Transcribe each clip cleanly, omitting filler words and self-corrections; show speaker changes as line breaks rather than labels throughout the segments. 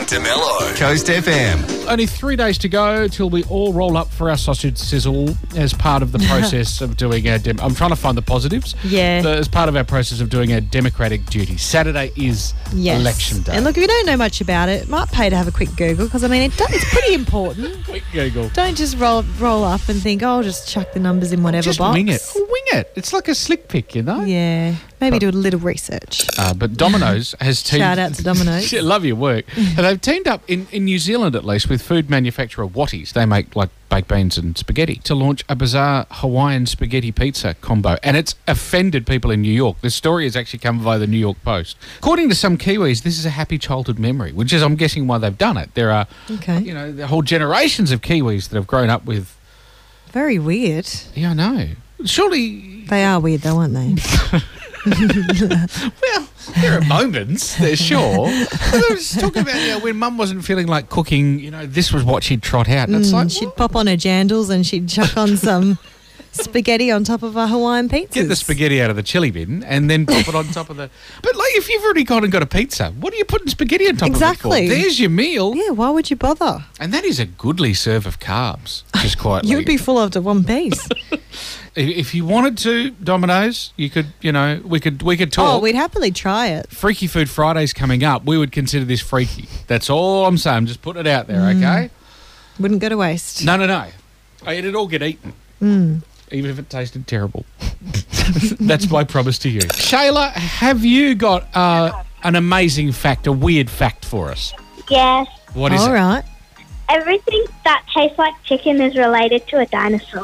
DeMello. Coast FM.
Only 3 days to go till we all roll up for our sausage sizzle as part of the process of doing our... I'm trying to find the positives.
Yeah.
As part of our process of doing our democratic duty. Saturday is election day.
And look, if you don't know much about it, it might pay to have a quick Google because, I mean, it's pretty important.
Quick Google.
Don't just roll up and think, oh, I'll just chuck the numbers in whatever
Just
box.
wing it. Wing it. It's like a slick pick, you know?
Yeah. Maybe do a little research.
But Domino's has teamed...
Shout out to Domino's.
I love your work. And they've teamed up, in New Zealand at least, with food manufacturer Watties. They make like baked beans and spaghetti to launch a bizarre Hawaiian spaghetti pizza combo. And it's offended people in New York. This story has actually come via the New York Post. According to some Kiwis, this is a happy childhood memory, which is, I'm guessing, why they've done it. There are, the whole generations of Kiwis that have grown up with...
Very weird.
Yeah, I know. Surely...
They are weird though, aren't they?
Well, there are moments, they're sure. I was talking about when Mum wasn't feeling like cooking, this was what she'd trot out. And it's like,
she'd pop on her jandals and she'd chuck on some spaghetti on top of a Hawaiian pizza.
get the spaghetti out of the chili bin and then pop it on top of the... But like, if you've already gone and got a pizza, what are you putting spaghetti on top
Exactly.
of it for? There's your meal.
Yeah, why would you bother?
And that is a goodly serve of carbs, just quietly.
You'd be full after one piece.
If you wanted to, Domino's, you could, we could talk.
Oh, we'd happily try it.
Freaky Food Friday's coming up. We would consider this freaky. That's all I'm saying. Just putting it out there, okay?
Wouldn't go to waste.
No. It'd all get eaten. Even if it tasted terrible. That's my promise to you. Shayla, have you got an amazing fact, a weird fact for us?
Yes.
What is
All
it?
right.
Everything that tastes like chicken is related to a dinosaur.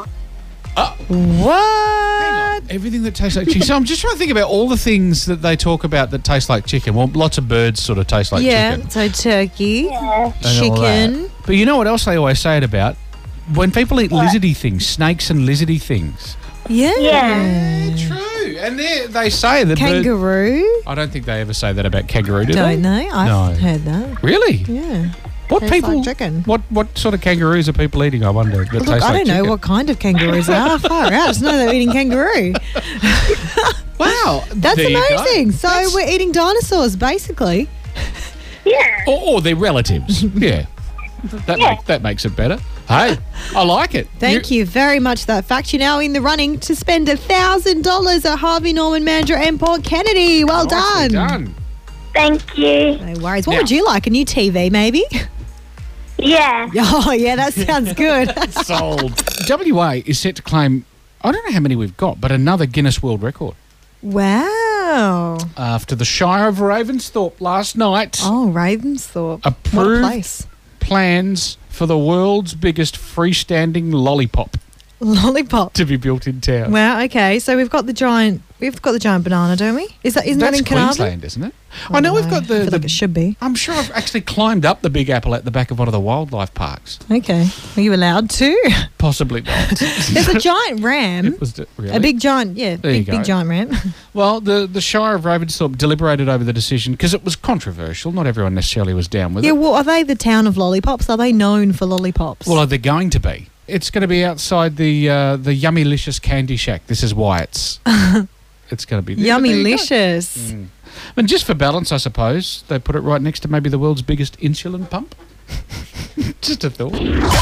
What?
Everything that tastes like chicken. So I'm just trying to think about all the things that they talk about that taste like chicken. Well, lots of birds sort of taste like chicken.
Yeah, so turkey,
and all
chicken.
that. But you know what else they always say it about? When people eat lizardy things, snakes and lizardy things.
Yeah.
True. And they say that
Kangaroo.
I don't think they ever say that about kangaroo, do
Don't
they?
they? I've heard that.
Really?
Yeah.
What
Tastes
people?
like chicken.
What sort of kangaroos are people eating? I wonder. That
Look,
taste
I
like
don't know
chicken?
what kind of kangaroos they are. Far out. I just know they're eating kangaroo.
Wow,
That's
there you go.
amazing. So we're eating dinosaurs, basically.
Yeah.
Or their relatives. Yeah, that makes it better. Hey, I like it.
Thank you very much for that fact. You're now in the running to spend $1,000 at Harvey Norman Mandurah and Port Kennedy. Well
Nicely
done.
Thank you.
No worries. What
Now-
would you like? A new TV, maybe?
Yeah.
Oh, yeah, that sounds good.
Sold. WA is set to claim, I don't know how many we've got, but another Guinness World Record.
Wow.
After the Shire of Ravensthorpe last night
Oh, Ravensthorpe. What a
approved
place.
plans for the world's biggest freestanding lollipop
Lollipop.
to be built in town.
Wow, okay. So we've got the giant banana, don't we? Isn't that
That's
in Carnarvon?
Queensland, isn't it? I know we've got
I feel like it should be.
I'm sure I've actually climbed up the Big Apple at the back of one of the wildlife parks.
Okay. Are you allowed to?
Possibly not.
There's a giant ram.
It was really?
A big giant,
There you go.
big giant ram.
Well, the Shire of Ravensthorpe deliberated over the decision because it was controversial. Not everyone necessarily was down with
Yeah,
it.
well, are they the town of lollipops? Are they known for lollipops?
Well, they're going to be. It's going to be outside the Yummylicious Candy Shack. This is why it's going to be there. But there you go.
Yummylicious.
And just for balance, I suppose, they put it right next to maybe the world's biggest insulin pump. Just a thought.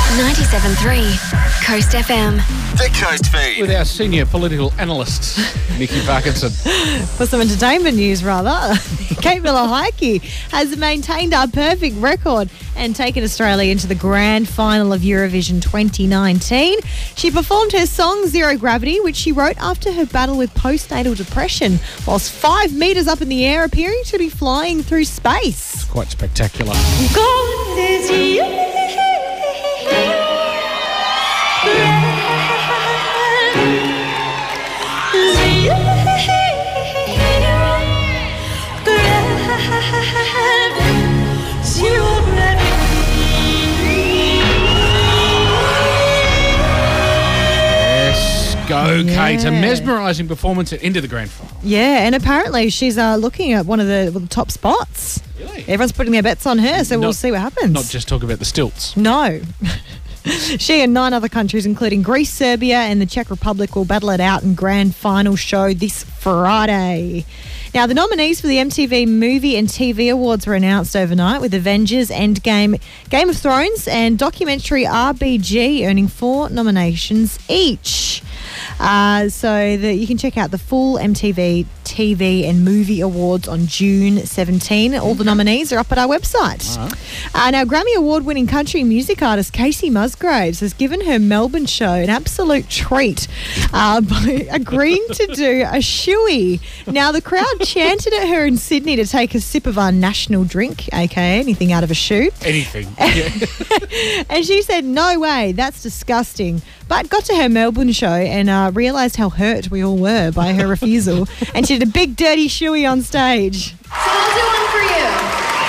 97.3 Coast FM.
The Coast Feed.
With our senior political analyst, Nikki Parkinson.
For some entertainment news, rather, Kate Miller-Heidke has maintained our perfect record and taken Australia into the grand final of Eurovision 2019. She performed her song Zero Gravity, which she wrote after her battle with postnatal depression, whilst 5 metres up in the air, appearing to be flying through space.
Quite spectacular.
God is you.
Yes, go, Kate. A
Yeah.
mesmerising performance into the grand final.
Yeah, and apparently she's looking at one of the top spots.
Really?
Everyone's putting their bets on her, so we'll see what happens.
Not just talk about the stilts.
No. She and 9 other countries, including Greece, Serbia and the Czech Republic, will battle it out in grand final show this Friday. Now, the nominees for the MTV Movie and TV Awards were announced overnight, with Avengers, Endgame, Game of Thrones and documentary RBG earning 4 nominations each. So that you can check out the full MTV TV and Movie Awards on June 17. All the nominees are up at our website. Now, Grammy Award-winning country music artist Casey Musgraves has given her Melbourne show an absolute treat by agreeing to do a shoey. Now, the crowd chanted at her in Sydney to take a sip of our national drink, aka anything out of a shoe.
Anything.
And she said, no way, that's disgusting. But got to her Melbourne show and realised how hurt we all were by her refusal. And she did a big dirty shoey on stage.
So I'll do one for you.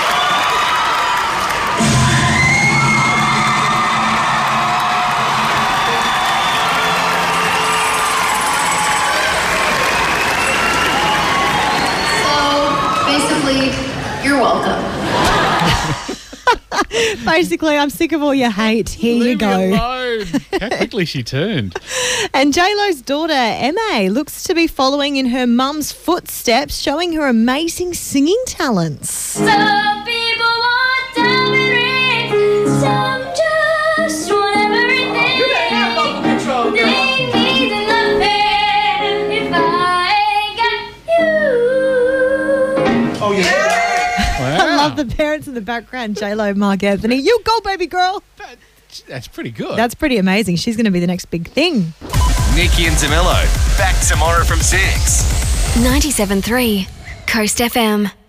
You're welcome.
Basically, I'm sick of all your hate. Here
Leave
you go.
Me alone. How quickly she turned.
And J-Lo's daughter, Emma, looks to be following in her mum's footsteps, showing her amazing singing talents.
Some people want diamond rings, some just want everything.
You better have vocal control, girl.
They need nothing if I ain't got you.
Oh, yeah.
I love the parents in the background, J-Lo, Mark Anthony. You go, baby girl.
That's pretty good.
That's pretty amazing. She's going to be the next big thing.
Nikki and DeMello, back tomorrow from 6.
97.3 Coast FM.